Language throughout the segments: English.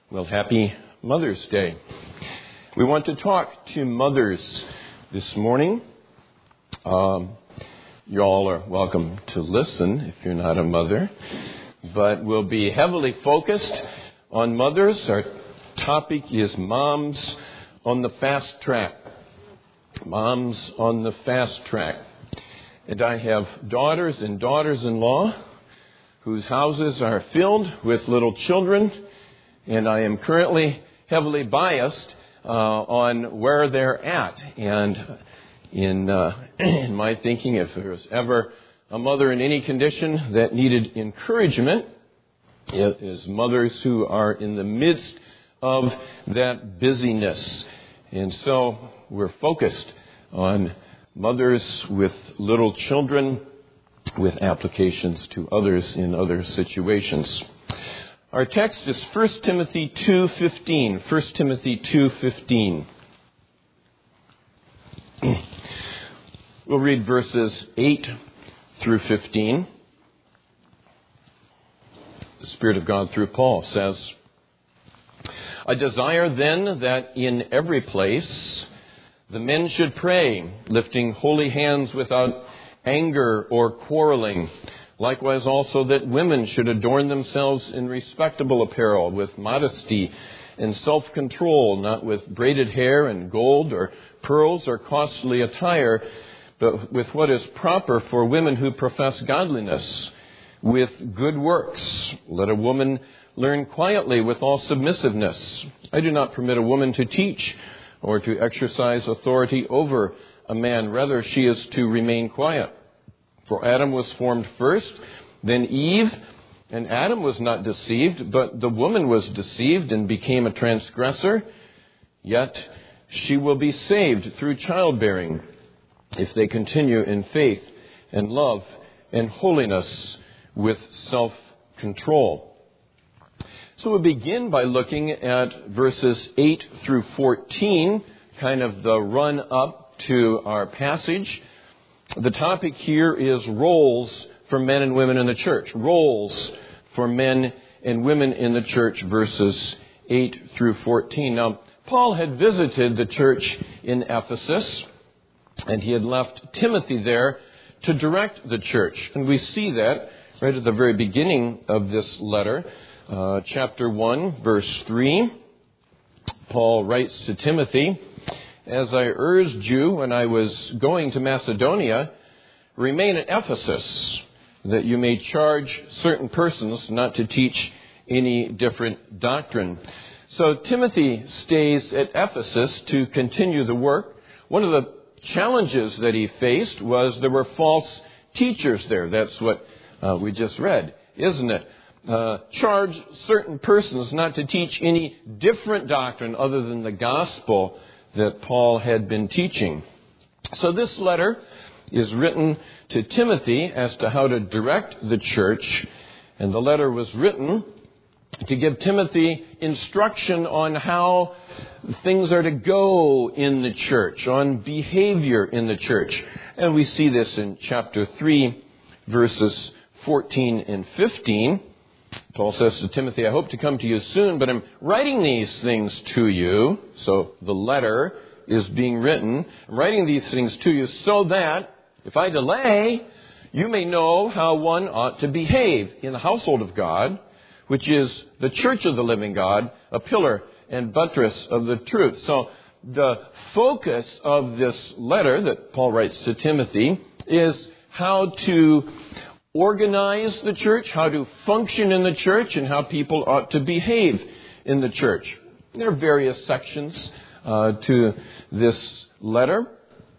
Well, happy Mother's Day. We want to talk to mothers this morning. You all are welcome to listen if you're not a mother. But we'll be heavily focused on mothers. Our topic is Moms on the Fast Track. Moms on the Fast Track. And I have daughters and daughters-in-law whose houses are filled with little children. And I am currently heavily biased on where they're at. And in my thinking, if there was ever a mother in any condition that needed encouragement, it is mothers who are in the midst of that busyness. And so we're focused on mothers with little children with applications to others in other situations. Our text is 1 Timothy 2:15. 1 Timothy 2:15. We'll read verses 8 through 15. The Spirit of God through Paul says, "I desire then that in every place the men should pray, lifting holy hands without anger or quarreling. Likewise also that women should adorn themselves in respectable apparel, with modesty and self-control, not with braided hair and gold or pearls or costly attire, but with what is proper for women who profess godliness, with good works. Let a woman learn quietly with all submissiveness. I do not permit a woman to teach or to exercise authority over a man. Rather, she is to remain quiet. For Adam was formed first, then Eve, and Adam was not deceived, but the woman was deceived and became a transgressor. Yet she will be saved through childbearing, if they continue in faith and love and holiness with self-control." So we'll begin by looking at verses 8 through 14, kind of the run-up to our passage. The topic here is roles for men and women in the church. Roles for men and women in the church, verses 8 through 14. Now, Paul had visited the church in Ephesus, and he had left Timothy there to direct the church. And we see that right at the very beginning of this letter, chapter 1, verse 3. Paul writes to Timothy, "As I urged you when I was going to Macedonia, remain at Ephesus, that you may charge certain persons not to teach any different doctrine." So Timothy stays at Ephesus to continue the work. One of the challenges that he faced was there were false teachers there. That's what we just read, isn't it? Charge certain persons not to teach any different doctrine other than the gospel that Paul had been teaching. So this letter is written to Timothy as to how to direct the church. And the letter was written to give Timothy instruction on how things are to go in the church, on behavior in the church. And we see this in chapter 3, verses 14 and 15. Paul says to Timothy, "I hope to come to you soon, but I'm writing these things to you." So the letter is being written. "I'm writing these things to you so that, if I delay, you may know how one ought to behave in the household of God, which is the church of the living God, a pillar and buttress of the truth." So the focus of this letter that Paul writes to Timothy is how to organize the church, how to function in the church, and how people ought to behave in the church. There are various sections to this letter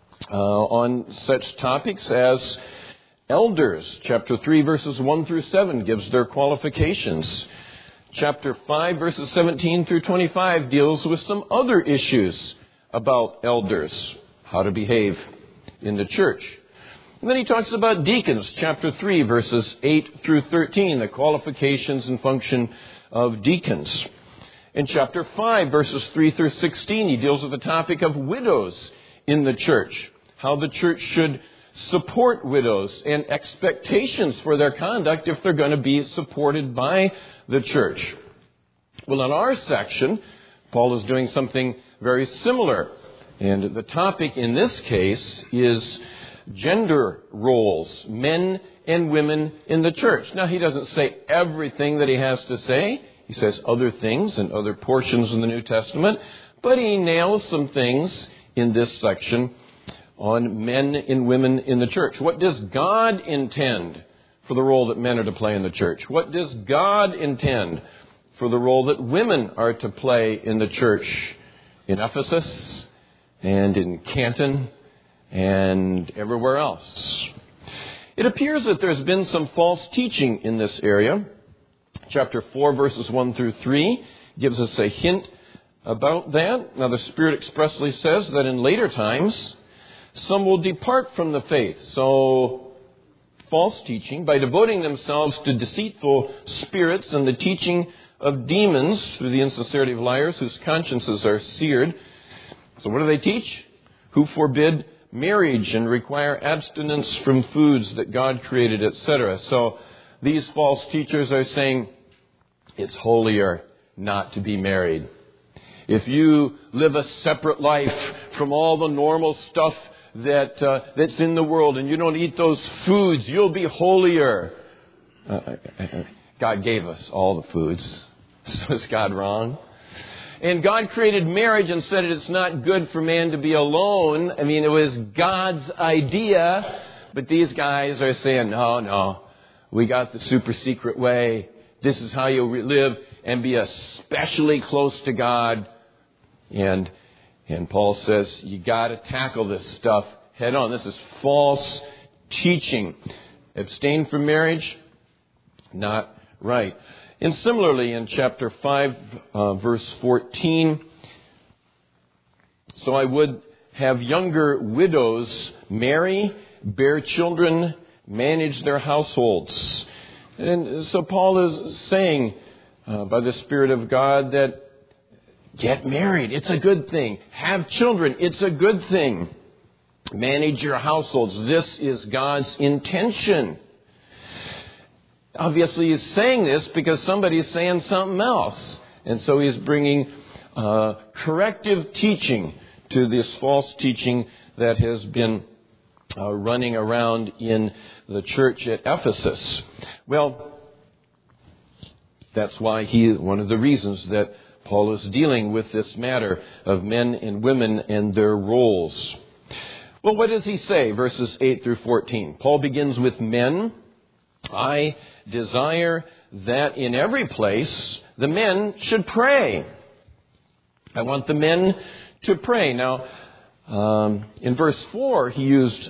on such topics as elders. Chapter 3, verses 1 through 7 gives their qualifications. Chapter 5, verses 17 through 25 deals with some other issues about elders, how to behave in the church. And then he talks about deacons, chapter 3, verses 8 through 13, the qualifications and function of deacons. In chapter 5, verses 3 through 16, he deals with the topic of widows in the church, how the church should support widows and expectations for their conduct if they're going to be supported by the church. Well, in our section, Paul is doing something very similar. And the topic in this case is gender roles, men and women in the church. Now, he doesn't say everything that he has to say. He says other things in other portions of the New Testament. But he nails some things in this section on men and women in the church. What does God intend for the role that men are to play in the church? What does God intend for the role that women are to play in the church in Ephesus and in Canton and everywhere else? It appears that there's been some false teaching in this area. Chapter 4, verses 1 through 3 gives us a hint about that. Now, the Spirit expressly says that in later times, some will depart from the faith. So, false teaching, by devoting themselves to deceitful spirits and the teaching of demons through the insincerity of liars whose consciences are seared. So what do they teach? Who forbid marriage and require abstinence from foods that God created, etc. So these false teachers are saying it's holier not to be married. If you live a separate life from all the normal stuff that's in the world and you don't eat those foods, you'll be holier. God gave us all the foods. So is God wrong? And God created marriage and said it's not good for man to be alone. I mean, it was God's idea. But these guys are saying, no, we got the super secret way. This is how you live and be especially close to God. And Paul says, you got to tackle this stuff head on. This is false teaching. Abstain from marriage? Not right. And similarly, in chapter 5, verse 14, so I would have younger widows marry, bear children, manage their households. And so Paul is saying, by the Spirit of God, that get married. It's a good thing. Have children. It's a good thing. Manage your households. This is God's intention. Obviously, he's saying this because somebody's saying something else. And so he's bringing corrective teaching to this false teaching that has been running around in the church at Ephesus. Well, that's why one of the reasons that Paul is dealing with this matter of men and women and their roles. Well, what does he say? Verses 8 through 14. Paul begins with men. I desire that in every place the men should pray. I want the men to pray. Now, in verse 4, he used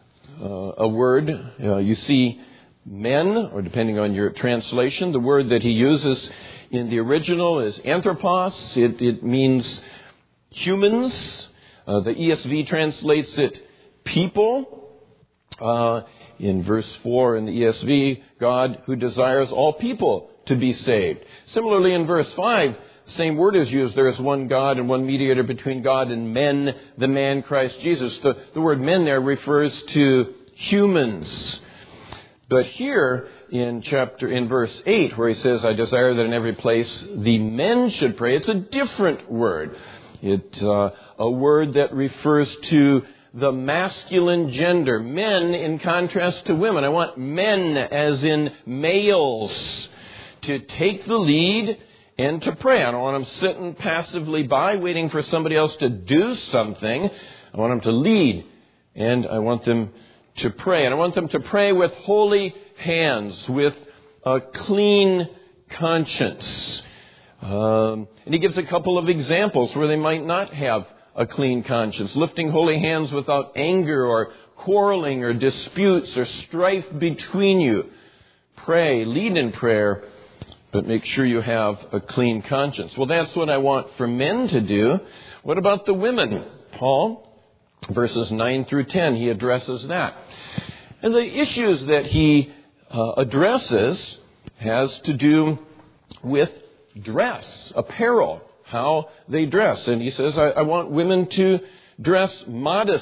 a word. You see men, or depending on your translation, the word that he uses in the original is anthropos. It means humans. The ESV translates it people. In verse 4 in the ESV, God who desires all people to be saved. Similarly, in verse 5, the same word is used. There is one God and one mediator between God and men, the man Christ Jesus. The word men there refers to humans. But here in verse 8, where he says, I desire that in every place the men should pray, it's a different word. It's a word that refers to the masculine gender, men in contrast to women. I want men, as in males, to take the lead and to pray. I don't want them sitting passively by waiting for somebody else to do something. I want them to lead, and I want them to pray. And I want them to pray with holy hands, with a clean conscience. And he gives a couple of examples where they might not have a clean conscience. Lifting holy hands without anger or quarreling or disputes or strife between you. Pray, lead in prayer, but make sure you have a clean conscience. Well, that's what I want for men to do. What about the women? Paul, verses 9 through 10, he addresses that. And the issues that he addresses has to do with dress, apparel, how they dress. And he says, I want women to dress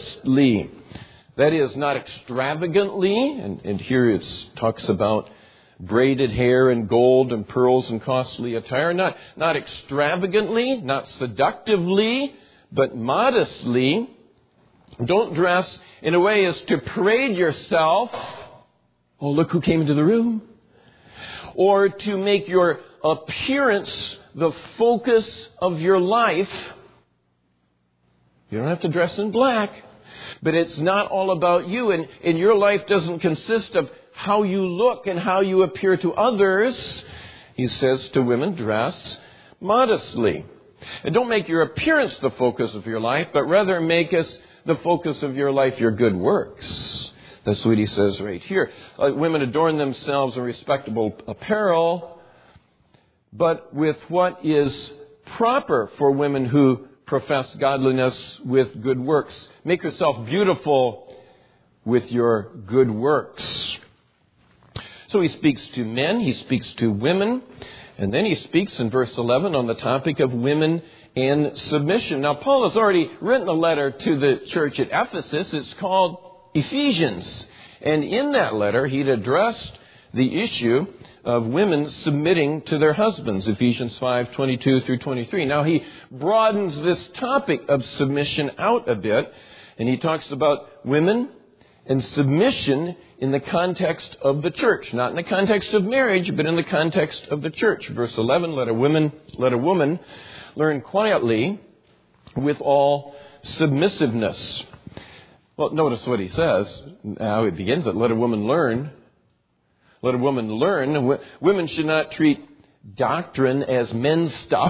modestly. That is, not extravagantly. And here it talks about braided hair and gold and pearls and costly attire, not extravagantly, not seductively, but modestly. Don't dress in a way as to parade yourself. Oh, look who came into the room. Or to make your appearance the focus of your life. You don't have to dress in black. But it's not all about you. And your life doesn't consist of how you look and how you appear to others. He says to women, dress modestly. And don't make your appearance the focus of your life, but rather make us the focus of your life, your good works. That's what he says right here. Women adorn themselves in respectable apparel, but with what is proper for women who profess godliness with good works. Make yourself beautiful with your good works. So he speaks to men, he speaks to women, and then he speaks in verse 11 on the topic of women and submission. Now, Paul has already written a letter to the church at Ephesus. It's called Ephesians. And in that letter, he'd addressed the issue of women submitting to their husbands, Ephesians 5:22 through 23. Now, he broadens this topic of submission out a bit, and he talks about women and submission in the context of the church. Not in the context of marriage, but in the context of the church. Verse 11, let a woman learn quietly with all submissiveness. Well, notice what he says. How he begins it. Let a woman learn. Let a woman learn. Women should not treat doctrine as men's stuff.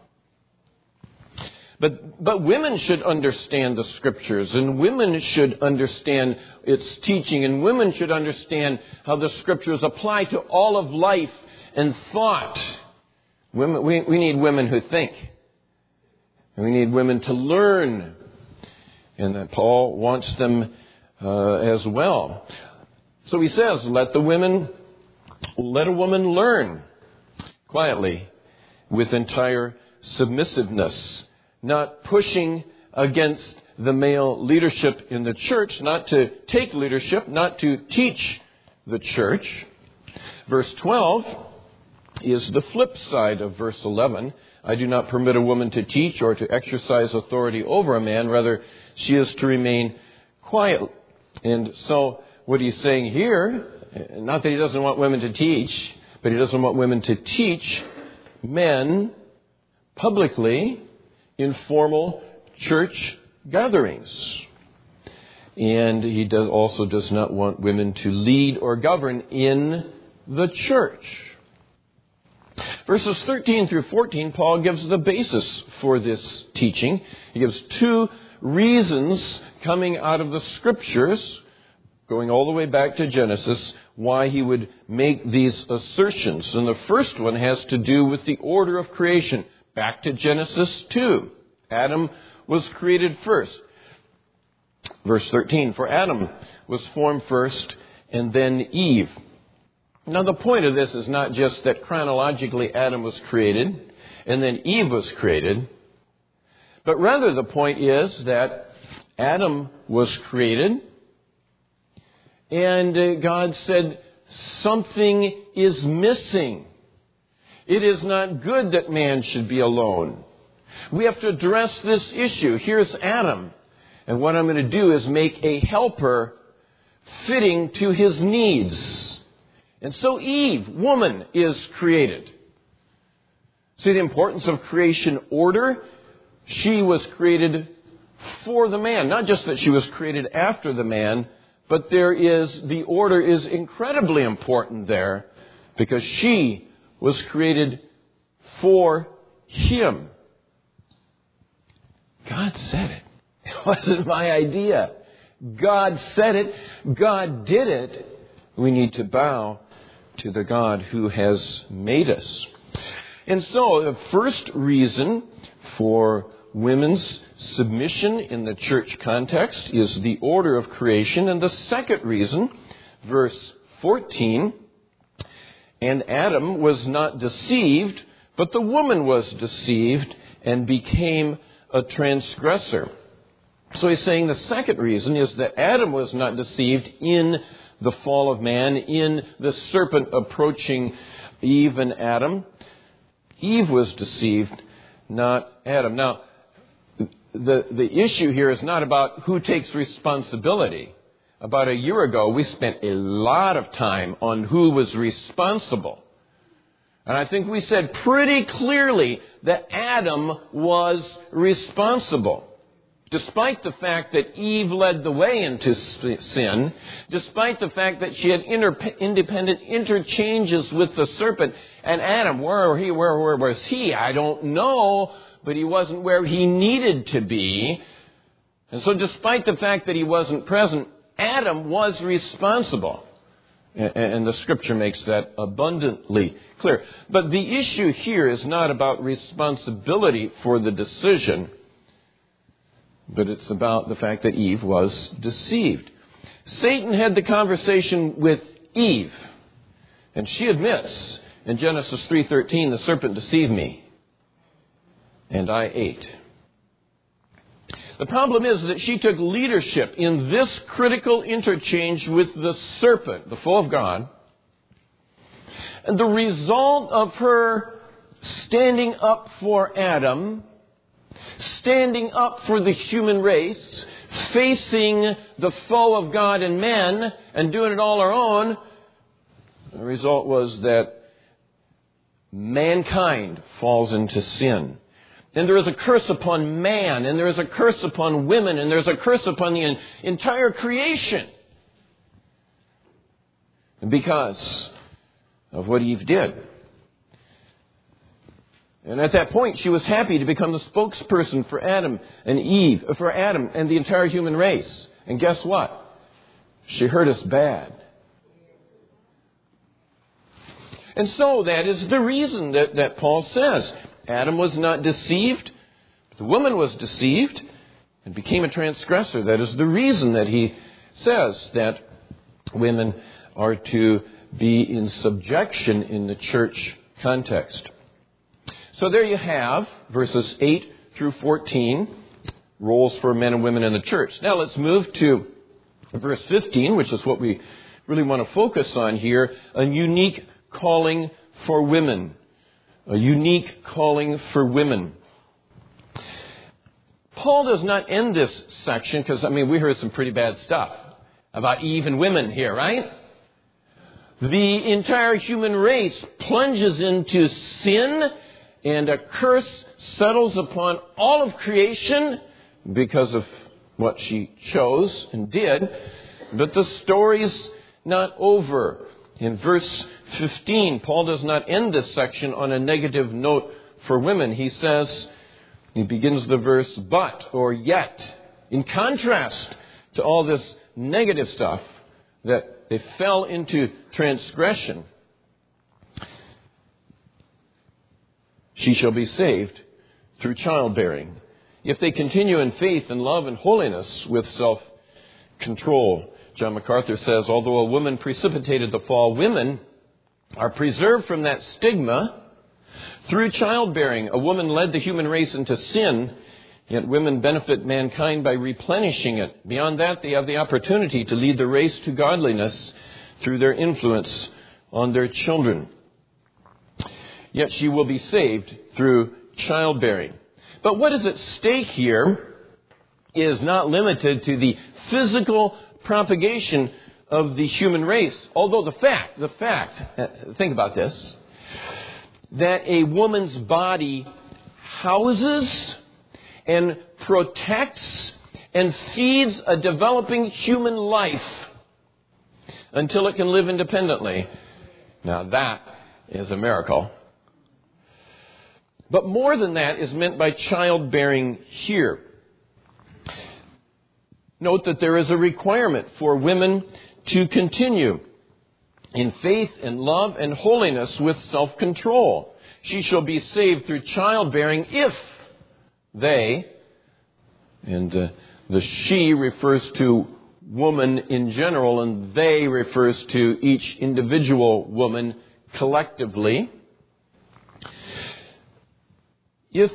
But women should understand the Scriptures, and women should understand its teaching, and women should understand how the Scriptures apply to all of life and thought. We need women who think. And we need women to learn. And that Paul wants them as well. So he says, let a woman learn quietly with entire submissiveness. Not pushing against the male leadership in the church, not to take leadership, not to teach the church. Verse 12 is the flip side of verse 11. I do not permit a woman to teach or to exercise authority over a man. Rather, she is to remain quiet. And so what he's saying here, not that he doesn't want women to teach, but he doesn't want women to teach men publicly in formal church gatherings. And he also does not want women to lead or govern in the church. Verses 13 through 14, Paul gives the basis for this teaching. He gives two reasons coming out of the Scriptures, going all the way back to Genesis, why he would make these assertions. And the first one has to do with the order of creation. Back to Genesis 2. Adam was created first. Verse 13, for Adam was formed first and then Eve. Now the point of this is not just that chronologically Adam was created and then Eve was created, but rather the point is that Adam was created and God said something is missing. It is not good that man should be alone. We have to address this issue. Here's Adam. And what I'm going to do is make a helper fitting to his needs. And so Eve, woman, is created. See the importance of creation order? She was created for the man. Not just that she was created after the man, but the order is incredibly important there because she was created for him. God said it. It wasn't my idea. God said it. God did it. We need to bow to the God who has made us. And so the first reason for women's submission in the church context is the order of creation. And the second reason, verse 14, and Adam was not deceived, but the woman was deceived and became a transgressor. So he's saying the second reason is that Adam was not deceived in the fall of man, in the serpent approaching Eve and Adam. Eve was deceived, not Adam. Now, the issue here is not about who takes responsibility. About a year ago, we spent a lot of time on who was responsible. And I think we said pretty clearly that Adam was responsible. Despite the fact that Eve led the way into sin, despite the fact that she had independent interchanges with the serpent, and Adam, where was he? I don't know, but he wasn't where he needed to be. And so despite the fact that he wasn't present, Adam was responsible. And the Scripture makes that abundantly clear. But the issue here is not about responsibility for the decision, but it's about the fact that Eve was deceived. Satan had the conversation with Eve, and she admits in Genesis 3:13, the serpent deceived me, and I ate. The problem is that she took leadership in this critical interchange with the serpent, the foe of God. And the result of her standing up for Adam, standing up for the human race, facing the foe of God and man, and doing it all her own, the result was that mankind falls into sin. And there is a curse upon man, and there is a curse upon women, and there's a curse upon the entire creation. Because of what Eve did. And at that point, she was happy to become the spokesperson for Adam and Eve, for Adam and the entire human race. And guess what? She hurt us bad. And so that is the reason that Paul says Adam was not deceived, but the woman was deceived and became a transgressor. That is the reason that he says that women are to be in subjection in the church context. So there you have verses 8 through 14, roles for men and women in the church. Now let's move to verse 15, which is what we really want to focus on here, a unique calling for women. A unique calling for women. Paul does not end this section because, we heard some pretty bad stuff about Eve and women here, right? The entire human race plunges into sin, and a curse settles upon all of creation because of what she chose and did. But the story's not over. In verse 15, Paul does not end this section on a negative note for women. He begins the verse, but, or yet, in contrast to all this negative stuff, that they fell into transgression, she shall be saved through childbearing, if they continue in faith and love and holiness with self-control. John MacArthur says, although a woman precipitated the fall, women are preserved from that stigma through childbearing. A woman led the human race into sin, yet women benefit mankind by replenishing it. Beyond that, they have the opportunity to lead the race to godliness through their influence on their children. Yet she will be saved through childbearing. But what is at stake here is not limited to the physical propagation of the human race. Although the fact, think about this, that a woman's body houses and protects and feeds a developing human life until it can live independently. Now that is a miracle. But more than that is meant by childbearing here. Note that there is a requirement for women to continue in faith and love and holiness with self-control. She shall be saved through childbearing if they, and the she refers to woman in general, and they refers to each individual woman collectively. If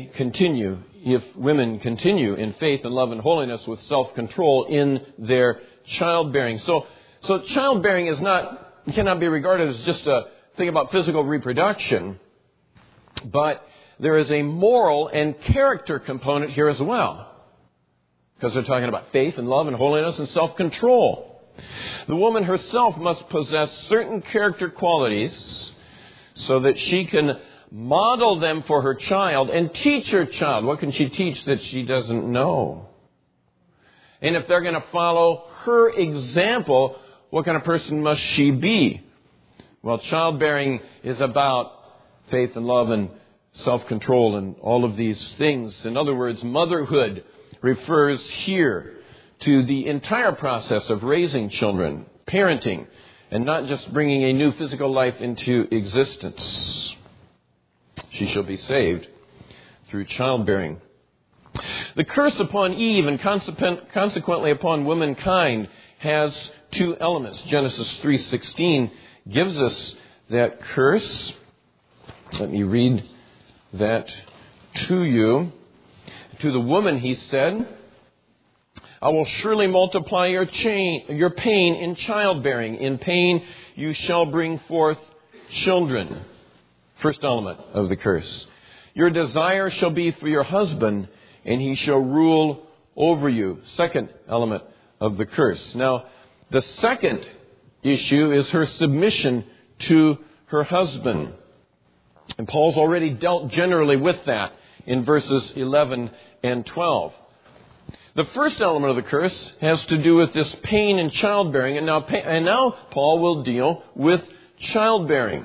women continue in faith and love and holiness with self-control in their childbearing. So So childbearing cannot be regarded as just a thing about physical reproduction, but there is a moral and character component here as well. Because they're talking about faith and love and holiness and self-control. The woman herself must possess certain character qualities so that she can model them for her child and teach her child. What can she teach that she doesn't know? And if they're going to follow her example, what kind of person must she be? Well, childbearing is about faith and love and self-control and all of these things. In other words, motherhood refers here to the entire process of raising children, parenting, and not just bringing a new physical life into existence. She shall be saved through childbearing. The curse upon Eve and consequently upon womankind has two elements. Genesis 3:16 gives us that curse. Let me read that to you. To the woman he said, I will surely multiply your pain in childbearing. In pain you shall bring forth children. First element of the curse. Your desire shall be for your husband, and he shall rule over you. Second element of the curse. Now, the second issue is her submission to her husband. And Paul's already dealt generally with that in verses 11 and 12. The first element of the curse has to do with this pain in childbearing, and now Paul will deal with childbearing.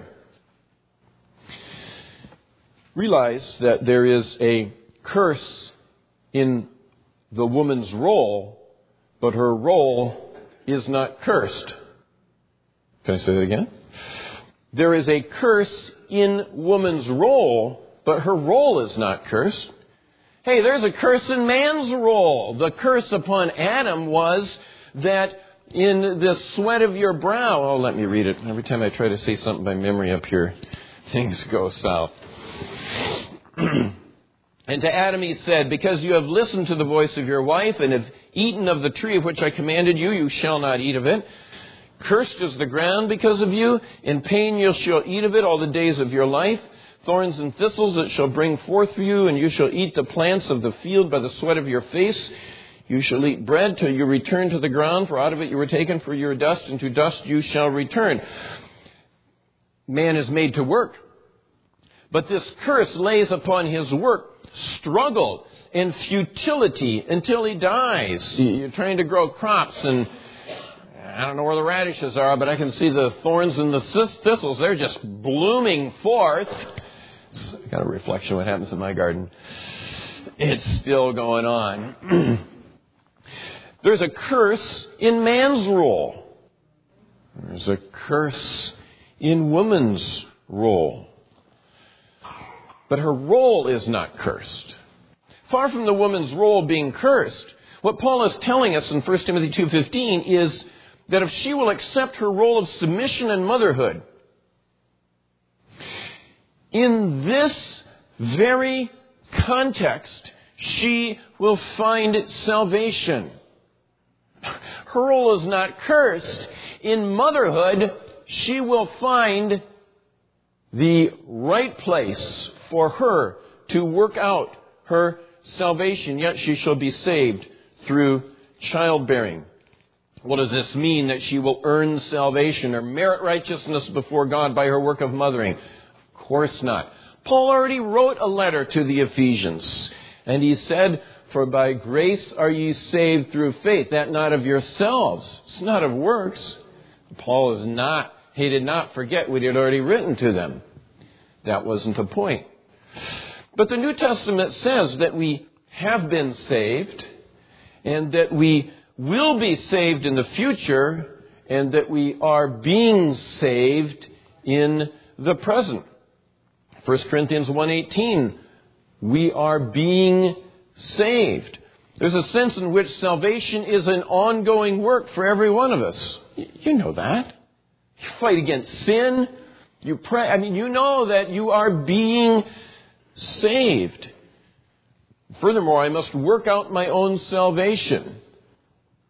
Realize that there is a curse in the woman's role, but her role is not cursed. Can I say that again? There is a curse in woman's role, but her role is not cursed. Hey, there's a curse in man's role. The curse upon Adam was that in the sweat of your brow... Oh, let me read it. Every time I try to say something by memory up here, things go south. And to Adam he said, because you have listened to the voice of your wife and have eaten of the tree of which I commanded you, you shall not eat of it. Cursed is the ground because of you. In pain you shall eat of it all the days of your life. Thorns and thistles it shall bring forth for you, and you shall eat the plants of the field by the sweat of your face. You shall eat bread till you return to the ground, for out of it you were taken, for you are dust, and to dust you shall return. Man is made to work. But this curse lays upon his work struggle and futility until he dies. You're trying to grow crops, and I don't know where the radishes are, but I can see the thorns and the thistles. They're just blooming forth. I got a reflection of what happens in my garden. It's still going on. There's a curse in man's role. There's a curse in woman's role. But her role is not cursed. Far from the woman's role being cursed, what Paul is telling us in 1 Timothy 2:15 is that if she will accept her role of submission and motherhood, in this very context, she will find salvation. Her role is not cursed. In motherhood, she will find the right place for her to work out her salvation, yet she shall be saved through childbearing. What does this mean? That she will earn salvation or merit righteousness before God by her work of mothering? Of course not. Paul already wrote a letter to the Ephesians, and he said, for by grace are ye saved through faith, that not of yourselves. It's not of works. Paul he did not forget what he had already written to them. That wasn't the point. But the New Testament says that we have been saved, and that we will be saved in the future, and that we are being saved in the present. 1 Corinthians 1:18, we are being saved. There's a sense in which salvation is an ongoing work for every one of us. You know that. You fight against sin. You pray. You know that you are being saved. Furthermore, I must work out my own salvation.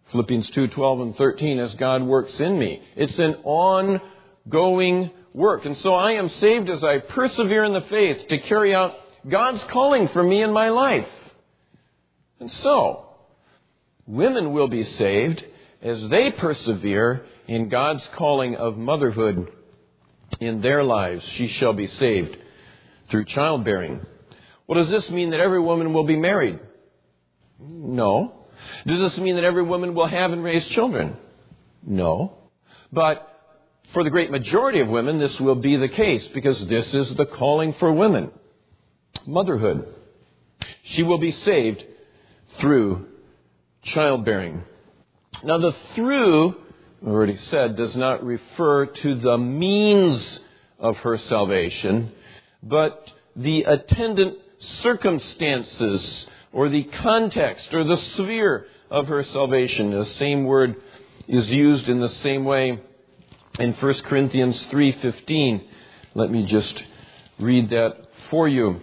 Philippians 2:12 and 13, as God works in me. It's an ongoing work. And so I am saved as I persevere in the faith to carry out God's calling for me in my life. And so, women will be saved as they persevere in God's calling of motherhood in their lives. She shall be saved through childbearing. Well, does this mean that every woman will be married? No. Does this mean that every woman will have and raise children? No. But for the great majority of women, this will be the case because this is the calling for women. Motherhood. She will be saved through childbearing. Now, the through, I already said, does not refer to the means of her salvation, but the attendant circumstances or the context or the sphere of her salvation. The same word is used in the same way in 1 Corinthians 3:15. Let me just read that for you.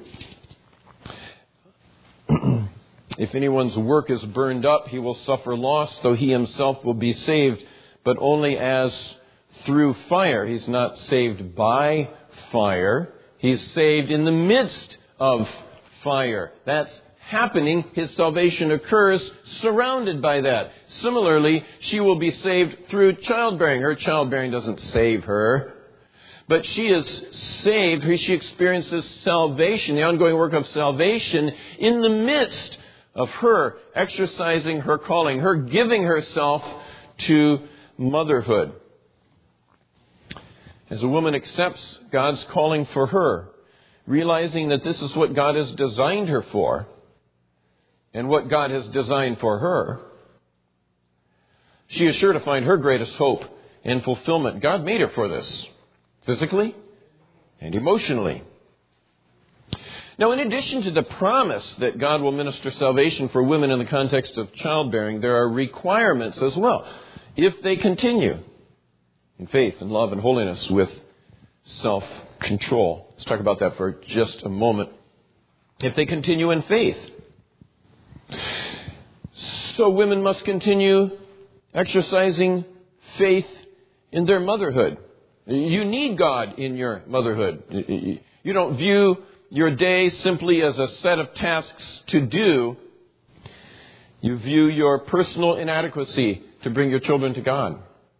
If anyone's work is burned up, he will suffer loss, though he himself will be saved, but only as through fire. He's not saved by fire. He's saved in the midst of fire. That's happening. His salvation occurs surrounded by that. Similarly, she will be saved through childbearing. Her childbearing doesn't save her, but she is saved. She experiences salvation, the ongoing work of salvation, in the midst of her exercising her calling, her giving herself to motherhood. As a woman accepts God's calling for her, realizing that this is what God has designed her for and what God has designed for her, she is sure to find her greatest hope and fulfillment. God made her for this, physically and emotionally. Now, in addition to the promise that God will minister salvation for women in the context of childbearing, there are requirements as well. If they continue in faith and love and holiness with self-control. Let's talk about that for just a moment. If they continue in faith. So women must continue exercising faith in their motherhood. You need God in your motherhood. You don't view your day simply as a set of tasks to do. You view your personal inadequacy to bring your children to God.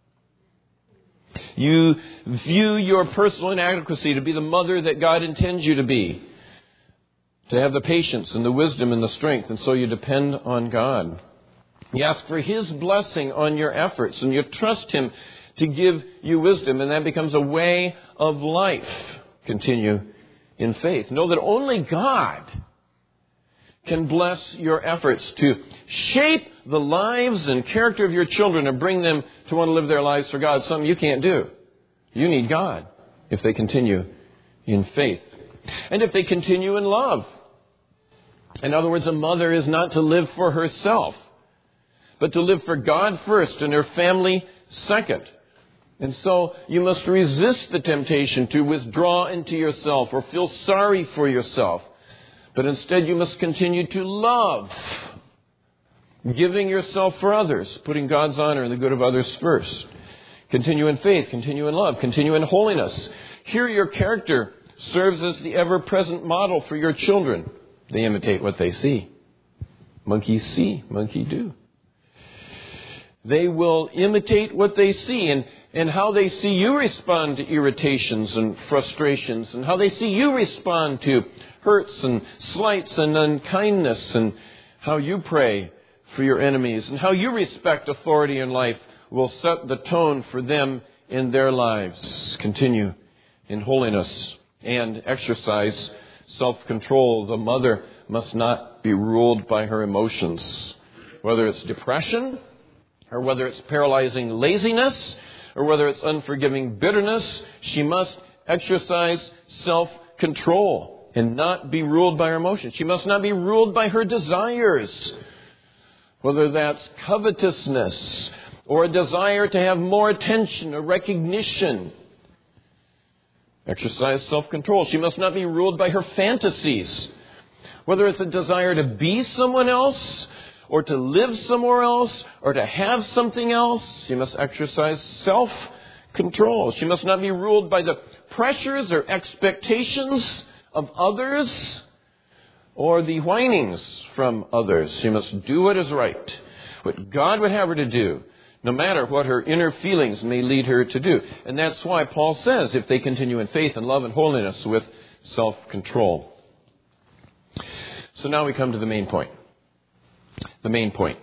You view your personal inadequacy to be the mother that God intends you to be, to have the patience and the wisdom and the strength, and so you depend on God. You ask for His blessing on your efforts, and you trust Him to give you wisdom, and that becomes a way of life. Continue in faith. Know that only God can bless your efforts to shape the lives and character of your children and bring them to want to live their lives for God. Something you can't do. You need God if they continue in faith. And if they continue in love. In other words, a mother is not to live for herself, but to live for God first and her family second. And so you must resist the temptation to withdraw into yourself or feel sorry for yourself. But instead you must continue to love, giving yourself for others, putting God's honor and the good of others first. Continue in faith, continue in love, continue in holiness. Here your character serves as the ever-present model for your children. They imitate what they see. Monkey see, monkey do. They will imitate what they see and how they see you respond to irritations and frustrations and how they see you respond to hurts and slights and unkindness and how you pray for your enemies and how you respect authority in life will set the tone for them in their lives. Continue in holiness and exercise self-control. The mother must not be ruled by her emotions, whether it's depression or whether it's paralyzing laziness or whether it's unforgiving bitterness. She must exercise self-control and not be ruled by her emotions. She must not be ruled by her desires, whether that's covetousness or a desire to have more attention or recognition. Exercise self-control. She must not be ruled by her fantasies, whether it's a desire to be someone else or to live somewhere else, or to have something else. She must exercise self-control. She must not be ruled by the pressures or expectations of others or the whinings from others. She must do what is right, what God would have her to do, no matter what her inner feelings may lead her to do. And that's why Paul says, if they continue in faith and love and holiness with self-control. So now we come to the main point. The main point.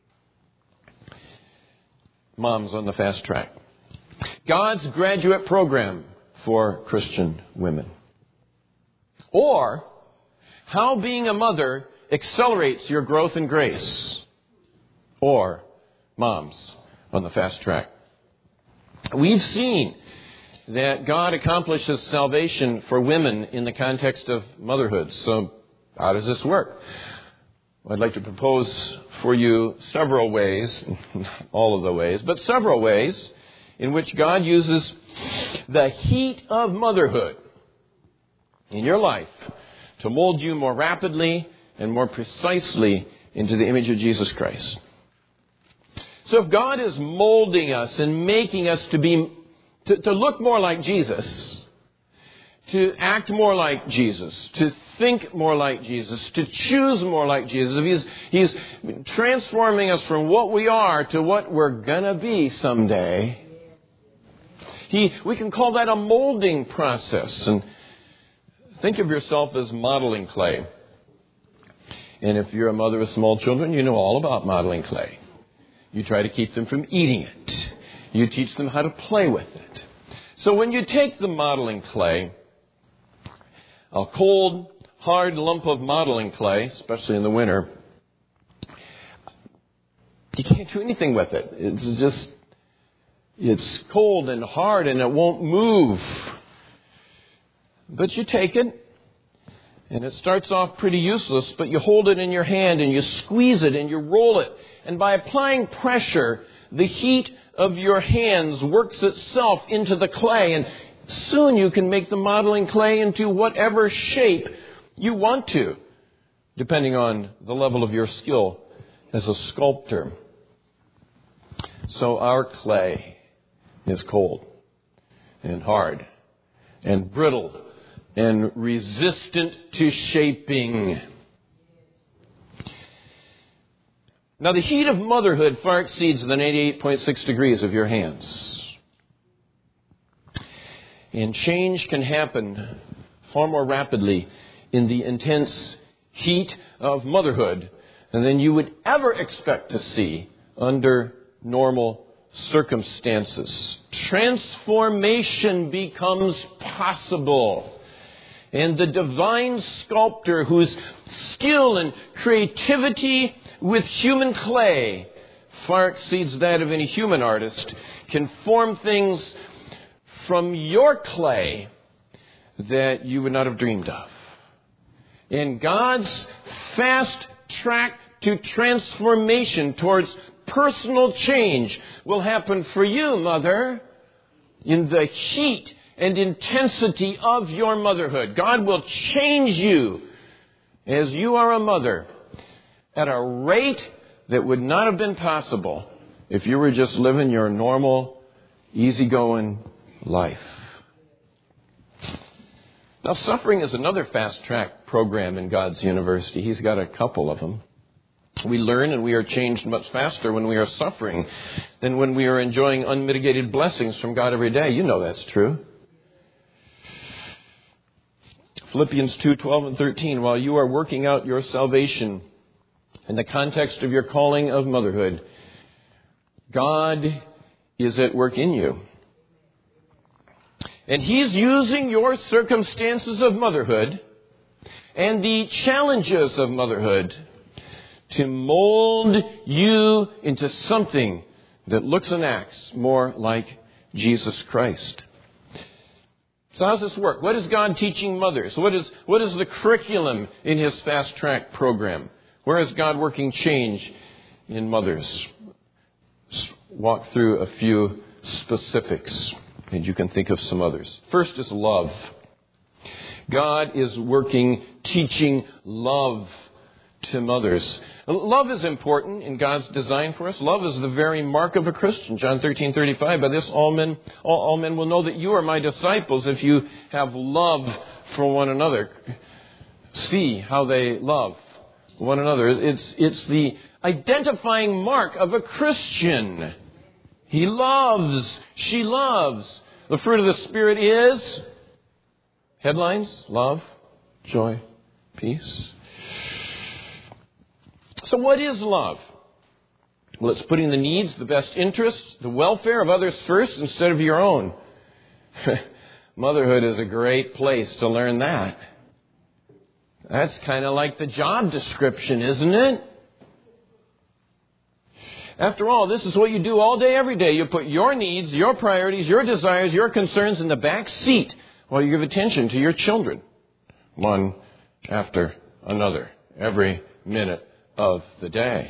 Moms on the fast track. God's graduate program for Christian women. Or, how being a mother accelerates your growth in grace. Or, moms on the fast track. We've seen that God accomplishes salvation for women in the context of motherhood. So, how does this work? I'd like to propose for you several ways, not all of the ways, but several ways in which God uses the heat of motherhood in your life to mold you more rapidly and more precisely into the image of Jesus Christ. So if God is molding us and making us to look more like Jesus, to act more like Jesus, to think more like Jesus, to choose more like Jesus, if He's transforming us from what we are to what we're gonna be someday, we can call that a molding process. And think of yourself as modeling clay. And if you're a mother with small children, you know all about modeling clay. You try to keep them from eating it. You teach them how to play with it. So when you take the modeling clay, a cold, hard lump of modeling clay, especially in the winter, you can't do anything with it. It's cold and hard and it won't move. But you take it, and it starts off pretty useless, but you hold it in your hand and you squeeze it and you roll it. And by applying pressure, the heat of your hands works itself into the clay, and soon you can make the modeling clay into whatever shape you want to, depending on the level of your skill as a sculptor. So our clay is cold and hard and brittle and resistant to shaping. Now, the heat of motherhood far exceeds the 98.6 degrees of your hands. And change can happen far more rapidly in the intense heat of motherhood than you would ever expect to see under normal circumstances. Transformation becomes possible. And the divine sculptor whose skill and creativity with human clay far exceeds that of any human artist can form things from your clay that you would not have dreamed of. And God's fast track to transformation towards personal change will happen for you, mother, in the heat and intensity of your motherhood. God will change you as you are a mother at a rate that would not have been possible if you were just living your normal, easygoing life. Now, suffering is another fast-track program in God's university. He's got a couple of them. We learn and we are changed much faster when we are suffering than when we are enjoying unmitigated blessings from God every day. You know that's true. Philippians 2:12 and 13, while you are working out your salvation in the context of your calling of motherhood, God is at work in you. And He's using your circumstances of motherhood and the challenges of motherhood to mold you into something that looks and acts more like Jesus Christ. So how does this work? What is God teaching mothers? What is the curriculum in His fast track program? Where is God working change in mothers? Let's walk through a few specifics, and you can think of some others. First is love. God is working, teaching love to mothers. Love is important in God's design for us. Love is the very mark of a Christian. John 13:35, by this all men will know that you are my disciples if you have love for one another. See how they love one another. It's the identifying mark of a Christian. He loves. She loves. The fruit of the Spirit is headlines: love, joy, peace. So what is love? Well, it's putting the needs, the best interests, the welfare of others first instead of your own. Motherhood is a great place to learn that. That's kind of like the job description, isn't it? After all, this is what you do all day, every day. You put your needs, your priorities, your desires, your concerns in the back seat while you give attention to your children, one after another, every minute of the day.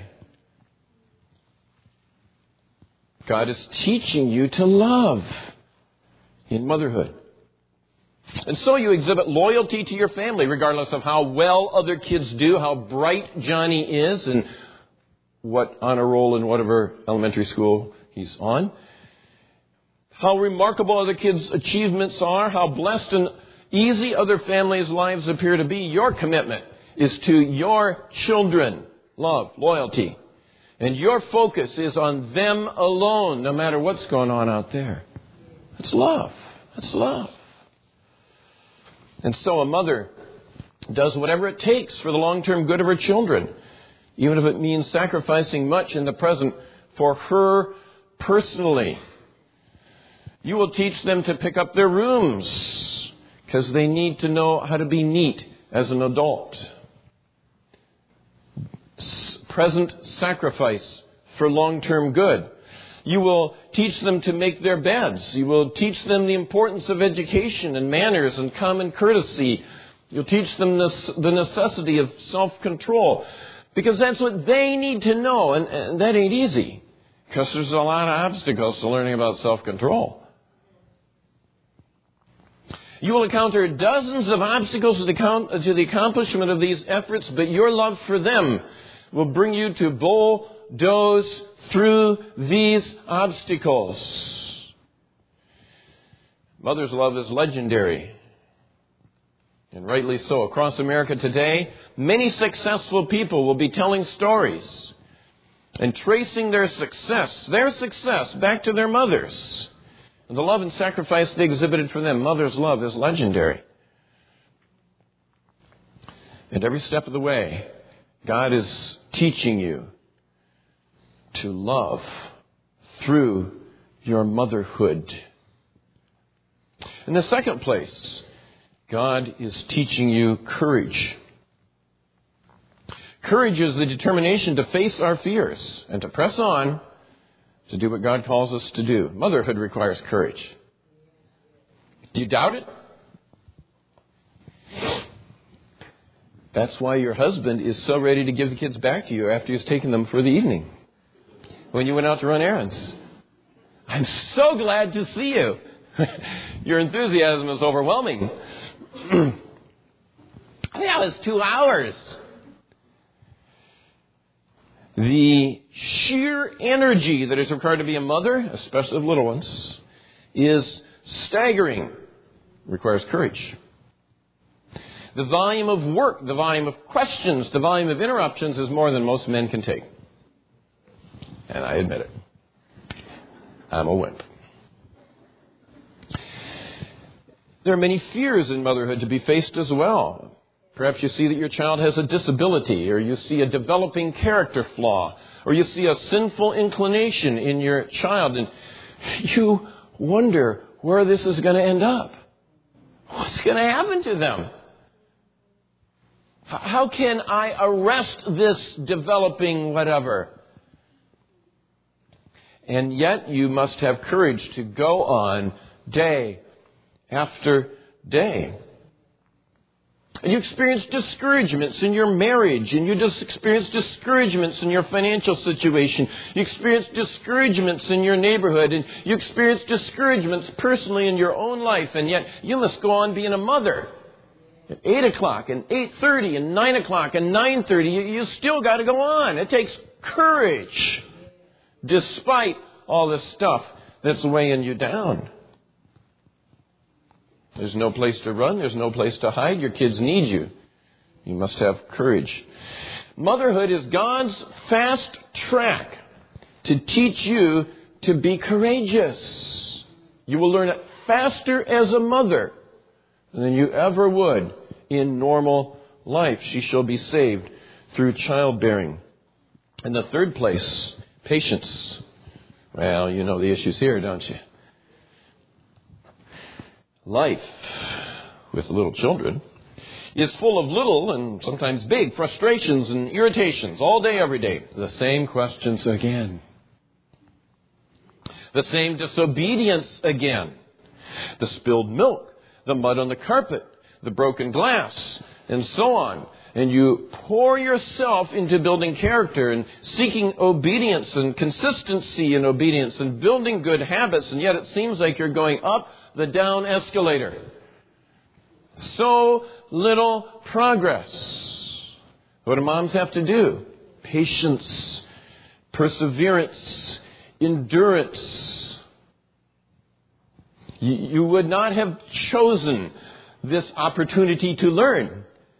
God is teaching you to love in motherhood. And so you exhibit loyalty to your family, regardless of how well other kids do, how bright Johnny is, and what honor roll in whatever elementary school he's on, how remarkable other kids' achievements are, how blessed and easy other families' lives appear to be. Your commitment is to your children. Love, loyalty. And your focus is on them alone, no matter what's going on out there. That's love. That's love. And so a mother does whatever it takes for the long-term good of her children, even if it means sacrificing much in the present for her personally. You will teach them to pick up their rooms because they need to know how to be neat as an adult. Present sacrifice for long-term good. You will teach them to make their beds. You will teach them the importance of education and manners and common courtesy. You'll teach them the necessity of self-control. Because that's what they need to know. And that ain't easy. Because there's a lot of obstacles to learning about self-control. You will encounter dozens of obstacles to the accomplishment of these efforts, but your love for them will bring you to bulldoze through these obstacles. Mother's love is legendary. And rightly so. Across America today, many successful people will be telling stories and tracing their success back to their mothers. And the love and sacrifice they exhibited for them. Mother's love is legendary. And every step of the way, God is teaching you to love through your motherhood. In the second place, God is teaching you courage. Courage is the determination to face our fears and to press on to do what God calls us to do. Motherhood requires courage. Do you doubt it? That's why your husband is so ready to give the kids back to you after he's taken them for the evening, when you went out to run errands. I'm so glad to see you. Your enthusiasm is overwhelming. That was 2 hours. The sheer energy that is required to be a mother, especially of little ones, is staggering. Requires courage. The volume of work, the volume of questions, the volume of interruptions is more than most men can take. And I admit it. I'm a wimp. There are many fears in motherhood to be faced as well. Perhaps you see that your child has a disability, or you see a developing character flaw, or you see a sinful inclination in your child, and you wonder where this is going to end up. What's going to happen to them? How can I arrest this developing whatever? And yet you must have courage to go on day after day. And you experience discouragements in your marriage, and you just experience discouragements in your financial situation. You experience discouragements in your neighborhood, and you experience discouragements personally in your own life, and yet you must go on being a mother. at 8 o'clock and 8:30 and 9 o'clock and 9:30. You still got to go on. It takes courage despite all this stuff that's weighing you down. There's no place to run. There's no place to hide. Your kids need you. You must have courage. Motherhood is God's fast track to teach you to be courageous. You will learn it faster as a mother than you ever would in normal life. She shall be saved through childbearing. In the third place, patience. Well, you know the issues here, don't you? Life with little children is full of little and sometimes big frustrations and irritations all day, every day. The same questions again. The same disobedience again. The spilled milk, the mud on the carpet, the broken glass, and so on. And you pour yourself into building character and seeking obedience and consistency in obedience and building good habits, and yet it seems like you're going up the down escalator. So little progress. What do moms have to do? Patience, perseverance, endurance. You would not have chosen this opportunity to learn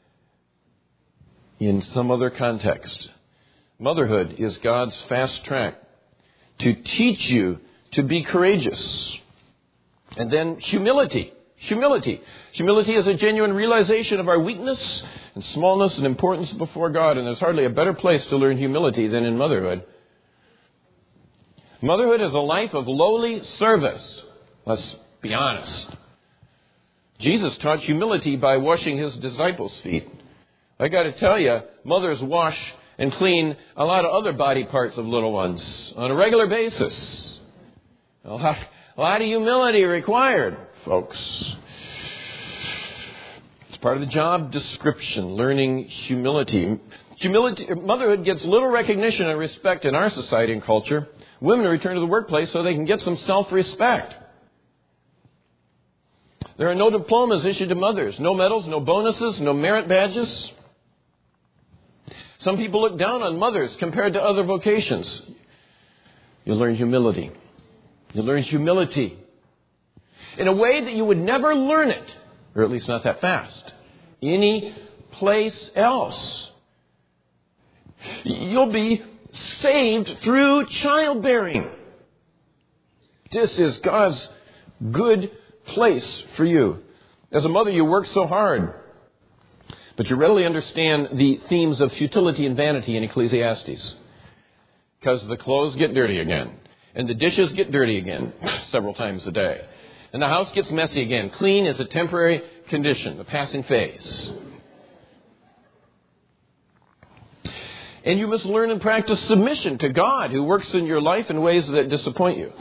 in some other context. Motherhood is God's fast track to teach you to be courageous. And then humility. Humility. Humility is a genuine realization of our weakness and smallness and importance before God. And there's hardly a better place to learn humility than in motherhood. Motherhood is a life of lowly service. Let's be honest. Jesus taught humility by washing his disciples' feet. I got to tell you, mothers wash and clean a lot of other body parts of little ones on a regular basis. A lot of humility required, folks. It's part of the job description, learning humility. Motherhood gets little recognition and respect in our society and culture. Women return to the workplace so they can get some self-respect. There are no diplomas issued to mothers, no medals, no bonuses, no merit badges. Some people look down on mothers compared to other vocations. You learn humility. You learn humility in a way that you would never learn it, or at least not that fast, any place else. You'll be saved through childbearing. This is God's good place for you. As a mother, you work so hard, but you readily understand the themes of futility and vanity in Ecclesiastes, because the clothes get dirty again, and the dishes get dirty again several times a day, and the house gets messy again. Clean is a temporary condition, a passing phase. And you must learn and practice submission to God, who works in your life in ways that disappoint you.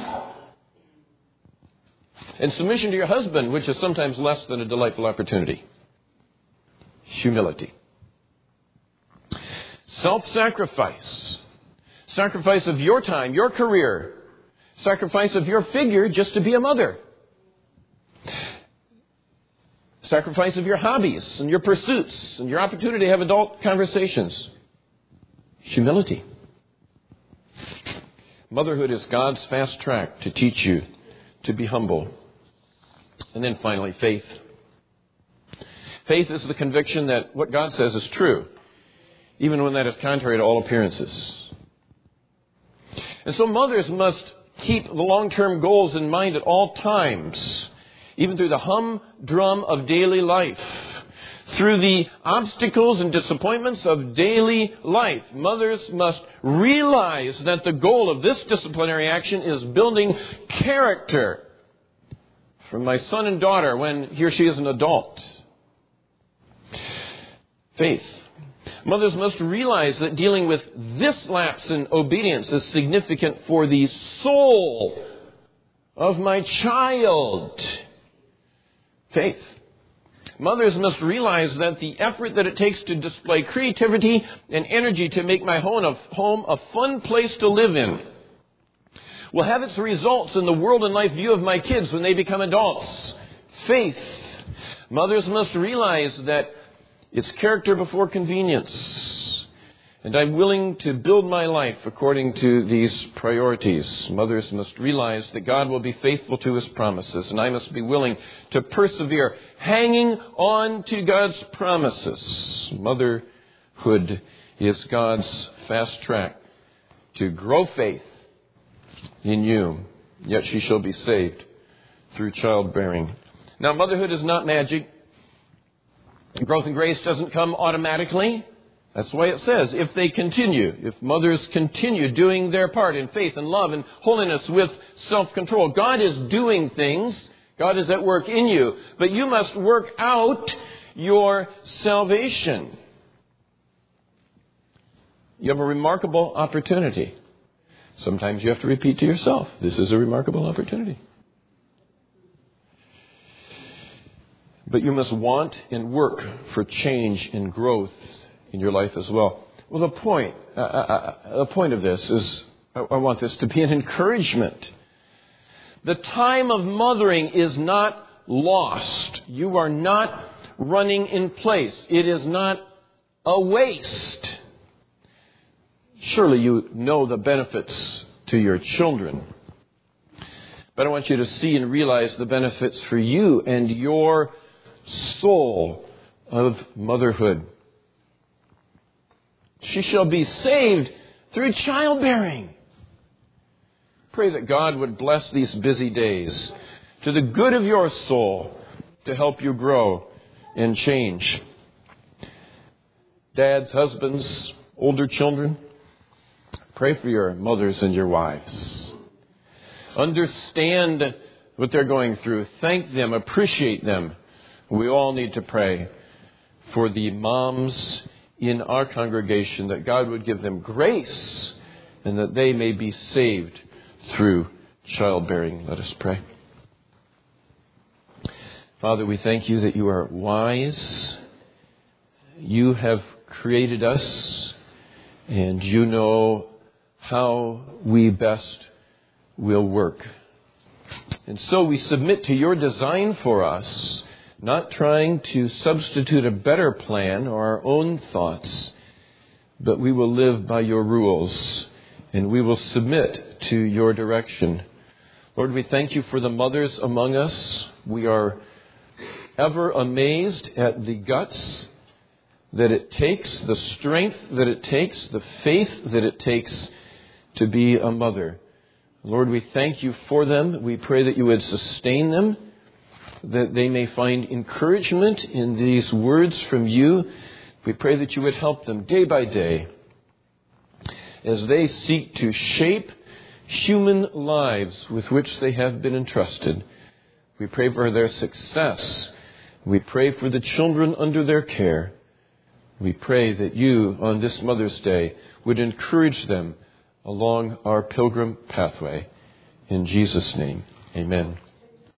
And submission to your husband, which is sometimes less than a delightful opportunity. Humility. Self-sacrifice. Sacrifice of your time, your career. Sacrifice of your figure just to be a mother. Sacrifice of your hobbies and your pursuits and your opportunity to have adult conversations. Humility. Motherhood is God's fast track to teach you to be humble. And then finally, faith. Faith is the conviction that what God says is true, even when that is contrary to all appearances. And so mothers must keep the long-term goals in mind at all times, even through the humdrum of daily life. Through the obstacles and disappointments of daily life, mothers must realize that the goal of this disciplinary action is building character for my son and daughter when he or she is an adult. Faith. Mothers must realize that dealing with this lapse in obedience is significant for the soul of my child. Faith. Mothers must realize that the effort that it takes to display creativity and energy to make my home a fun place to live in will have its results in the world and life view of my kids when they become adults. Faith. Mothers must realize that it's character before convenience. And I'm willing to build my life according to these priorities. Mothers must realize that God will be faithful to His promises, and I must be willing to persevere, hanging on to God's promises. Motherhood is God's fast track to grow faith in you, yet she shall be saved through childbearing. Now, motherhood is not magic. Growth in grace doesn't come automatically. That's why it says, if mothers continue doing their part in faith and love and holiness with self-control. God is doing things. God is at work in you. But you must work out your salvation. You have a remarkable opportunity. Sometimes you have to repeat to yourself, this is a remarkable opportunity. But you must want and work for change and growth in your life as well. Well, the point of this is, I want this to be an encouragement. The time of mothering is not lost. You are not running in place. It is not a waste. Surely you know the benefits to your children. But I want you to see and realize the benefits for you and your soul of motherhood. She shall be saved through childbearing. Pray that God would bless these busy days to the good of your soul to help you grow and change. Dads, husbands, older children, pray for your mothers and your wives. Understand what they're going through. Thank them, appreciate them. We all need to pray for the moms in our congregation, that God would give them grace and that they may be saved through childbearing. Let us pray. Father, we thank you that you are wise. You have created us, and you know how we best will work. And so we submit to your design for us, not trying to substitute a better plan or our own thoughts, but we will live by your rules and we will submit to your direction. Lord, we thank you for the mothers among us. We are ever amazed at the guts that it takes, the strength that it takes, the faith that it takes to be a mother. Lord, we thank you for them. We pray that you would sustain them, that they may find encouragement in these words from you. We pray that you would help them day by day as they seek to shape human lives with which they have been entrusted. We pray for their success. We pray for the children under their care. We pray that you, on this Mother's Day, would encourage them along our pilgrim pathway. In Jesus' name, amen.